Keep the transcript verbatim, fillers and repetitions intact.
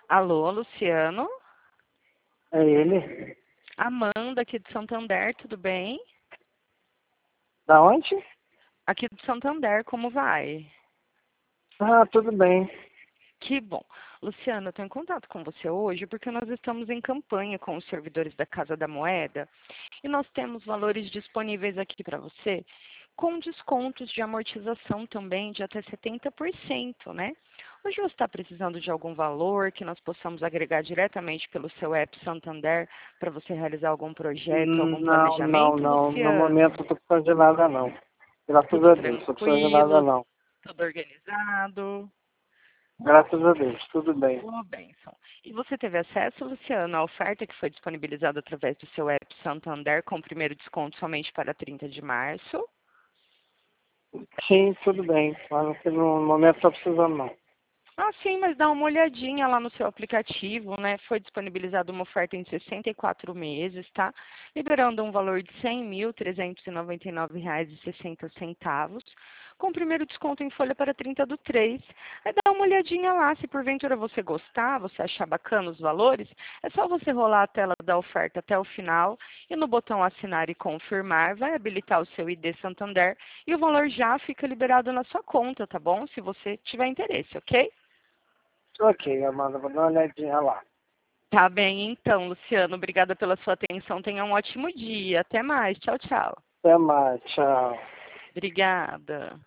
Alô, Luciano? É ele? Amanda, aqui de Santander, tudo bem? Da onde? Aqui de Santander, como vai? Ah, tudo bem. Que bom. Luciano, eu estou em contato com você hoje porque nós estamos em campanha com os servidores da Casa da Moeda e nós temos valores disponíveis aqui para você com descontos de amortização também de até setenta por cento, né? Hoje você está precisando de algum valor que nós possamos agregar diretamente pelo seu app Santander para você realizar algum projeto, algum Hum, Não, não, planejamento, não. No Luciano? momento eu tô precisando de nada, não. Graças Tudo a Deus, tô precisando de nada, tranquilo, não. tudo organizado? Graças a Deus, tudo bem. Boa bênção. E você teve acesso, Luciano, à oferta que foi disponibilizada através do seu app Santander com o primeiro desconto somente para trinta de março? Sim, tudo bem. Mas no momento tô precisando, não. Ah, sim, mas dá uma olhadinha lá no seu aplicativo, né? Foi disponibilizada uma oferta em sessenta e quatro meses, tá? Liberando um valor de cem mil trezentos e noventa e nove reais e sessenta centavos, com o primeiro desconto em folha para trinta do três. Aí dá uma olhadinha lá, se porventura você gostar, você achar bacana os valores, é só você rolar a tela da oferta até o final e no botão assinar e confirmar, vai habilitar o seu I D Santander e o valor já fica liberado na sua conta, tá bom? Se você tiver interesse, ok? Ok, Amanda, vou dar uma olhadinha lá. Tá bem, então, Luciano. Obrigada pela sua atenção. Tenha um ótimo dia. Até mais. Tchau, tchau. Até mais, tchau. Obrigada.